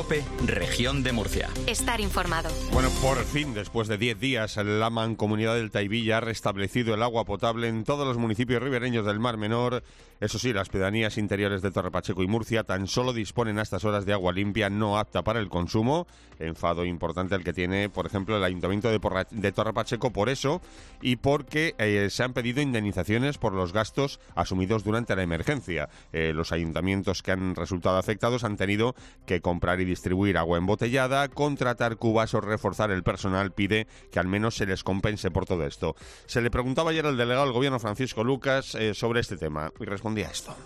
COPE, Región de Murcia. Estar informado. Bueno, por fin, después de 10 días, la Mancomunidad del Taivilla ha restablecido el agua potable en todos los municipios ribereños del Mar Menor. Eso sí, las pedanías interiores de Torre Pacheco y Murcia tan solo disponen a estas horas de agua limpia no apta para el consumo. Enfado importante el que tiene, por ejemplo, el Ayuntamiento de Torre Pacheco por eso y porque se han pedido indemnizaciones por los gastos asumidos durante la emergencia. Los ayuntamientos que han resultado afectados han tenido que comprar y distribuir agua embotellada, contratar cubas o reforzar el personal. Pide que al menos se les compense por todo esto. Se le preguntaba ayer al delegado del Gobierno, Francisco Lucas, sobre este tema y respondía esto.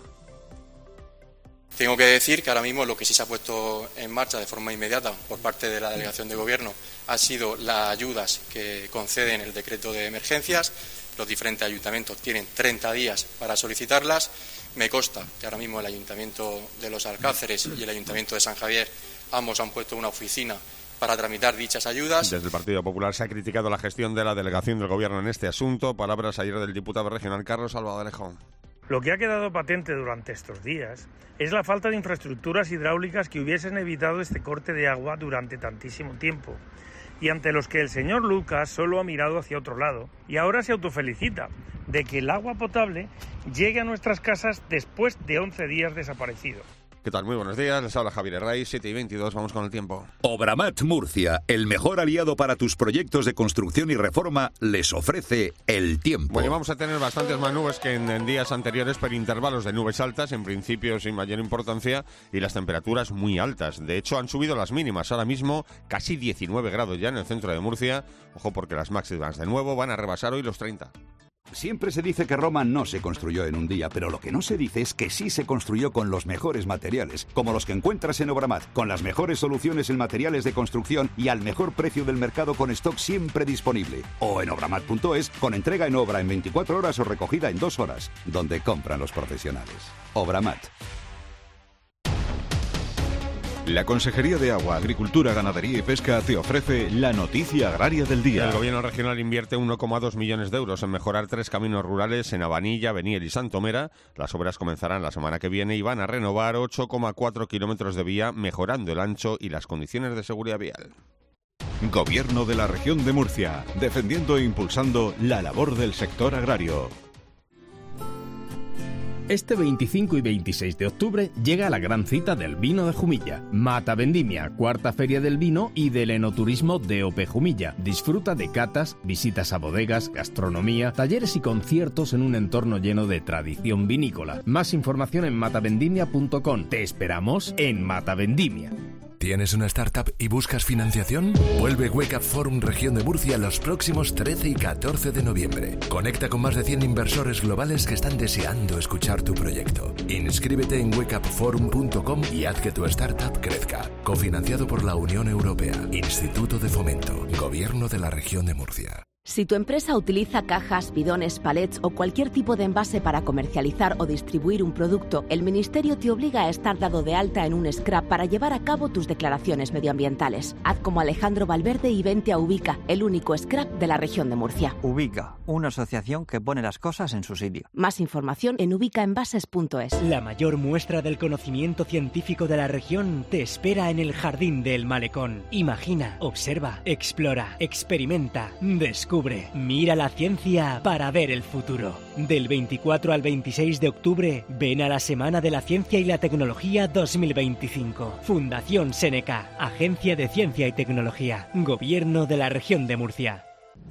Tengo que decir que ahora mismo lo que sí se ha puesto en marcha de forma inmediata por parte de la Delegación de Gobierno ha sido las ayudas que conceden el decreto de emergencias. Los diferentes ayuntamientos tienen 30 días para solicitarlas. Me consta que ahora mismo el Ayuntamiento de Los Alcáceres y el Ayuntamiento de San Javier ambos han puesto una oficina para tramitar dichas ayudas. Desde el Partido Popular se ha criticado la gestión de la delegación del Gobierno en este asunto. Palabras ayer del diputado regional Carlos Albaladejo. Lo que ha quedado patente durante estos días es la falta de infraestructuras hidráulicas que hubiesen evitado este corte de agua durante tantísimo tiempo, y ante los que el señor Lucas solo ha mirado hacia otro lado y ahora se autofelicita de que el agua potable llegue a nuestras casas después de 11 días desaparecido. ¿Qué tal? Muy buenos días, les habla Javier Herray, 7:22, vamos con el tiempo. Obramat Murcia, el mejor aliado para tus proyectos de construcción y reforma, les ofrece el tiempo. Bueno, vamos a tener bastantes más nubes que en días anteriores, pero intervalos de nubes altas, en principio sin mayor importancia, y las temperaturas muy altas. De hecho, han subido las mínimas, ahora mismo casi 19 grados ya en el centro de Murcia. Ojo, porque las máximas de nuevo van a rebasar hoy los 30. Siempre se dice que Roma no se construyó en un día, pero lo que no se dice es que sí se construyó con los mejores materiales, como los que encuentras en Obramat, con las mejores soluciones en materiales de construcción y al mejor precio del mercado con stock siempre disponible. O en obramat.es, con entrega en obra en 24 horas o recogida en 2 horas, donde compran los profesionales. Obramat. La Consejería de Agua, Agricultura, Ganadería y Pesca te ofrece la noticia agraria del día. El Gobierno regional invierte 1,2 millones de euros en mejorar 3 caminos rurales en Abanilla, Beniel y Santomera. Las obras comenzarán la semana que viene y van a renovar 8,4 kilómetros de vía, mejorando el ancho y las condiciones de seguridad vial. Gobierno de la Región de Murcia, defendiendo e impulsando la labor del sector agrario. Este 25 y 26 de octubre llega la gran cita del vino de Jumilla. Mata Vendimia, cuarta feria del vino y del enoturismo de OP Jumilla. Disfruta de catas, visitas a bodegas, gastronomía, talleres y conciertos en un entorno lleno de tradición vinícola. Más información en matavendimia.com. Te esperamos en Mata Vendimia. ¿Tienes una startup y buscas financiación? Vuelve Wake Up Forum Región de Murcia los próximos 13 y 14 de noviembre. Conecta con más de 100 inversores globales que están deseando escuchar tu proyecto. Inscríbete en wakeupforum.com y haz que tu startup crezca. Cofinanciado por la Unión Europea, Instituto de Fomento, Gobierno de la Región de Murcia. Si tu empresa utiliza cajas, bidones, palets o cualquier tipo de envase para comercializar o distribuir un producto, el Ministerio te obliga a estar dado de alta en un SCRAP para llevar a cabo tus declaraciones medioambientales. Haz como Alejandro Valverde y vente a Ubica, el único SCRAP de la región de Murcia. Ubica, una asociación que pone las cosas en su sitio. Más información en ubicaenvases.es. La mayor muestra del conocimiento científico de la región te espera en el Jardín del Malecón. Imagina, observa, explora, experimenta, descubre. Mira la ciencia para ver el futuro. Del 24 al 26 de octubre, ven a la Semana de la Ciencia y la Tecnología 2025. Fundación Seneca, Agencia de Ciencia y Tecnología, Gobierno de la Región de Murcia.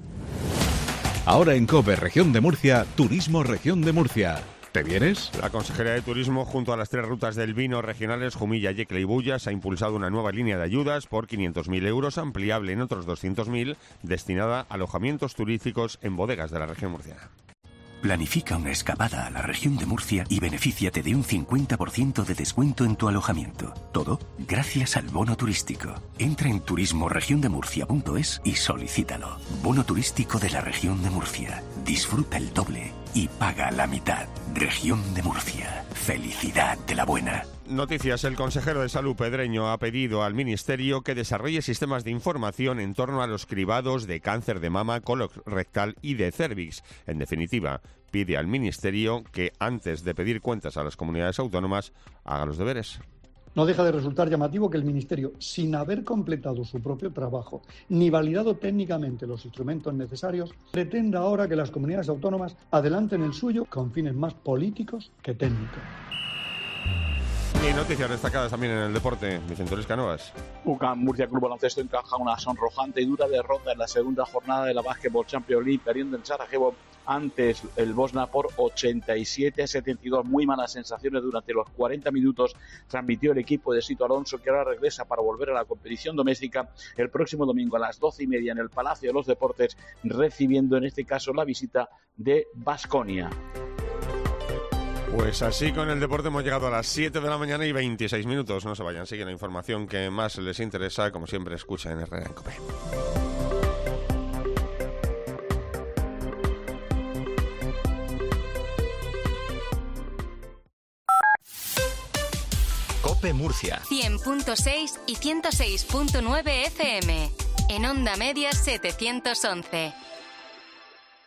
Ahora en COPE Región de Murcia, Turismo Región de Murcia. ¿Te vienes? La Consejería de Turismo, junto a las 3 rutas del vino regionales Jumilla, Yecla y Bullas, ha impulsado una nueva línea de ayudas por 500.000 euros, ampliable en otros 200.000, destinada a alojamientos turísticos en bodegas de la región murciana. Planifica una escapada a la región de Murcia y benefíciate de un 50% de descuento en tu alojamiento. Todo gracias al bono turístico. Entra en turismoregiondemurcia.es y solicítalo. Bono turístico de la región de Murcia. Disfruta el doble y paga la mitad. Región de Murcia. Felicidad de la buena. Noticias. El consejero de Salud Pedreño ha pedido al Ministerio que desarrolle sistemas de información en torno a los cribados de cáncer de mama, colorectal y de cérvix. En definitiva, pide al Ministerio que antes de pedir cuentas a las comunidades autónomas haga los deberes. No deja de resultar llamativo que el Ministerio, sin haber completado su propio trabajo ni validado técnicamente los instrumentos necesarios, pretenda ahora que las comunidades autónomas adelanten el suyo con fines más políticos que técnicos. Y noticias destacadas también en el deporte. Vicente Luis Cánovas. UCAM Murcia Club Baloncesto encaja una sonrojante y dura derrota en la segunda jornada de la Basketball Champions League, perdiendo en Sarajevo antes el Bosna por 87-72. Muy malas sensaciones durante los 40 minutos transmitió el equipo de Sito Alonso, que ahora regresa para volver a la competición doméstica el próximo domingo a las 12:30 en el Palacio de los Deportes, recibiendo en este caso la visita de Baskonia. Pues así con el deporte hemos llegado a las 7 de la mañana y 26 minutos. No se vayan, sigue la información que más les interesa, como siempre escucha en Herrera en COPE. COPE Murcia 100.6 y 106.9 FM. En onda media 711.